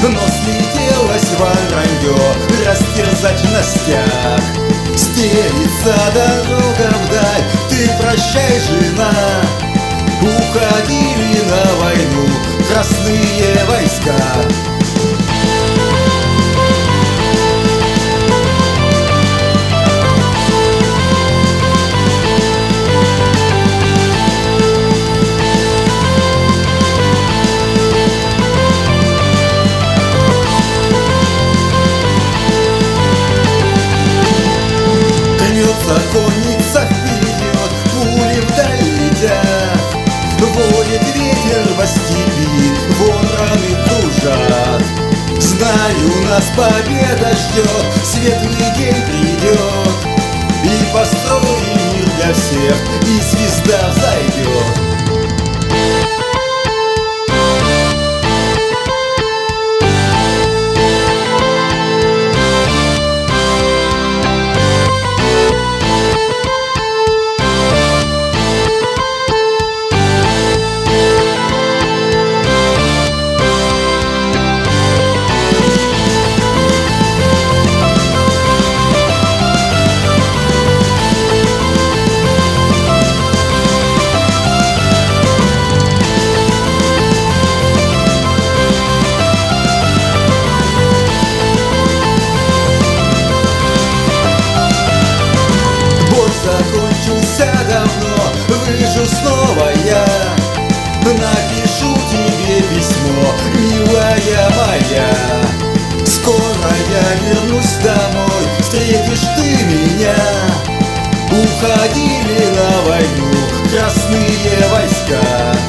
Но слетелось воронье, растерзать на стяг. Стелится дорога вдаль, ты прощай, жена. Уходили на войну красные войска. Конница вперед, пули вдаль летят. Воет ветер во степи, вон раны кружат. Знаю, нас победа ждет, светлый день придет, и построим мир для всех, и звезда взойдет. Закончился давно, выжил снова я. Напишу тебе письмо, милая моя. Скоро я вернусь домой, встретишь ты меня. Уходили на войну красные войска.